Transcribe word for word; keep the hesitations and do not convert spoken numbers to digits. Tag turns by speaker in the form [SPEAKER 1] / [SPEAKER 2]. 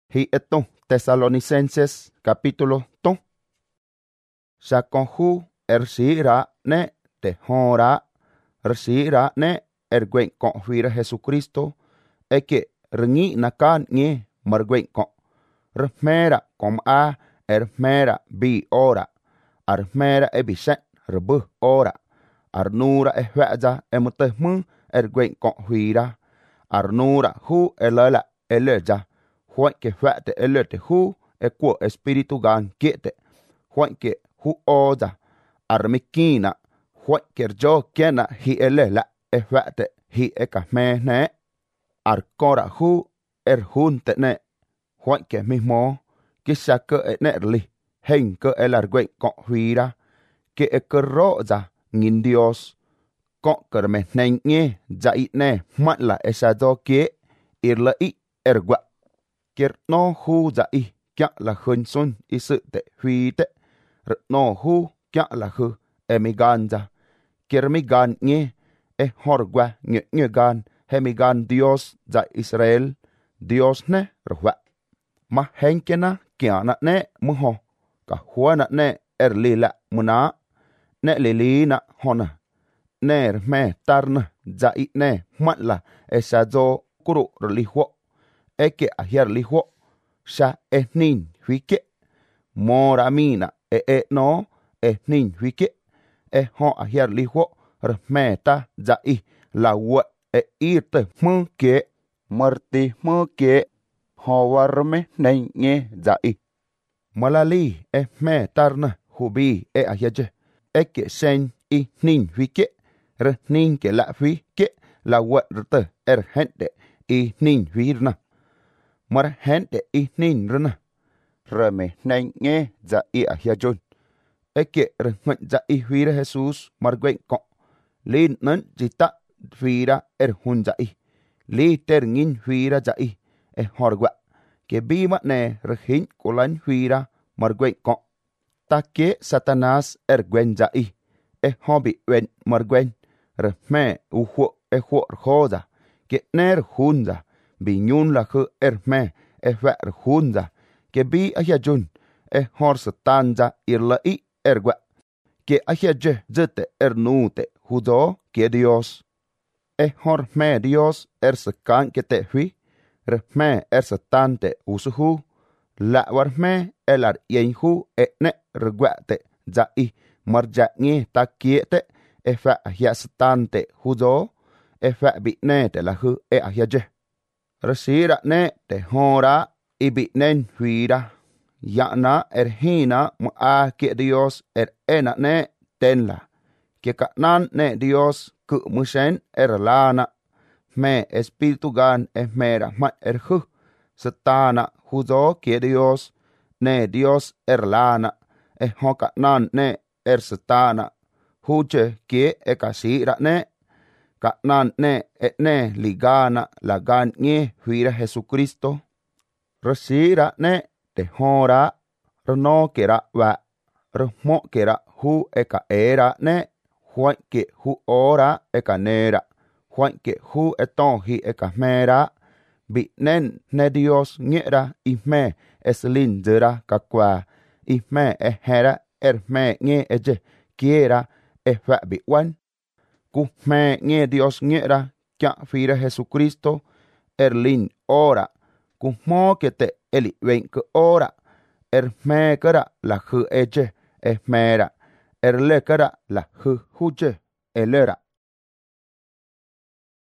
[SPEAKER 1] Hi eto Tesalonicenses capítulo to. Sa con hu er si ra ne te hon ra. Er si ra ne er gwen con huira Jesucristo. E que rengi na kan nye mar gwen con. Rmera kom a er mera bi ora. Ar mera e biset rebuh ora. Ar nura e huaza e mutehmu er gwen con huira. Ar nura hu elela eleja. Huan que fate elete hu e quo espiritu gan kiete. Huan que hu oda armikina. Huan que jo kena hi elela e fate hi e kahmene. Ar kora hu er hunte ne. Huan que mismo kisa ke e nerli. Hen ke el arguen con huira. Que e ke roza ngin Dios. Con kerme nenye za itne matla esa do kie irla i ergwa. Kier no hu za i kya la hun sun i sự te hui te. No hu kya la hu e mi ganza. Kier mi gan nye e horgwa nye nye gan he mi gan Dios za Israel. Dios ne rwa. Ma henkena kya na ne muho. Ka hua na ne er lila muna. Ne lili na hona. Ner me tarna za i ne matla esa zo kuru rlihuo. Eke ahier lihuo. Sha e nin huike. Mora mina e e no e nin huike. E ho ahier lihuo rmeta za i la wa e irte mu ke. Marti mu ke. Ho warme nenye za i. Malali e me tarna hubi e ahieje. Eke sen i nin huike. Re nin ke la hui ke la wa rte er hente i nin huirna. Mar hente i nin rna. Reme nenye za i ahiejon. Eke re nguen za i huira Jesus mar gwen kon. Lin nan jita huira er hun za i. Li ter ngin huira za i e horgwa. Ke bima ne re hin kulan huira mar gwen kon. Ta ke Satanas er gwen za i. E hobi wen mar gwen. Re me u huo e huo rhoda. Ke ner hunza. Bi nyun la khu er me e ver hunza. Ke bi ahia jun e hor satanza irla i ergwa. Ke ahia je zete er nute hudo ke Dios. E hor me Dios er sakan ke te hui. Re me er satante usuhu. La war me elar yen hu e ne regwa te za i marja nge ta kiete. E fa ahia satante hudo. E fa bi ne te la hu e ahia je. Resira ne te hora i bi nen huira. Yana er hina mu a ke Dios er ena ne tenla. Ke ka nan ne Dios ku musen er lana. Me espiritu gan e mera mat er hu. Satana hudo ke Dios. Ne Dios er lana. E hoka nan ne er satana. Huche ke e kasira ne. Ka nan ne e ne ligana la gan nye huira Jesucristo. Resira ne te hora. Rno kera wa. Rmo kera hu e ka era ne. Juan ke hu ora e ka nera. Juan ke hu e tonhi e ka mera. Bi nen ne Dios nyera i me es lindera ka kwa. I me e hera er me nye e je kiera e fa bi wan. Ku me nye Dios nyera kya fira Jesucristo er lin ora. Ku mo ke te eli wen ke ora. Er me kera la hu eje e mera. Er le kera la hu huje elera.